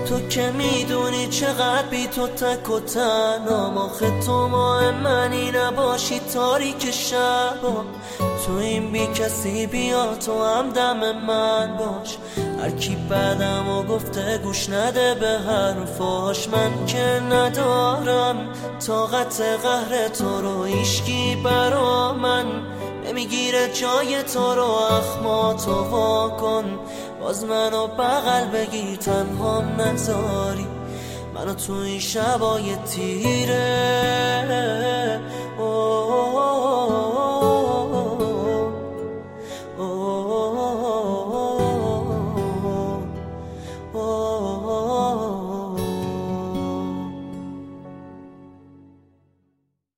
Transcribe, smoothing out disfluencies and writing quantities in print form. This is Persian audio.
تو که میدونی چقدر بی تو تک و تنهام، آخه تو ماه منی نباشی تاریک شبا. تو این بی کسی بیا تو همدم من باش، هر کی بعدم و گفته گوش نده به حرفاش. من که ندارم طاقت قهر تو رو، هیچکی برا من نمیگیره جای تو رو. اخما تو واکن باز منو بغل بگیر، تنهام نذاری منو تو این شبای تیره.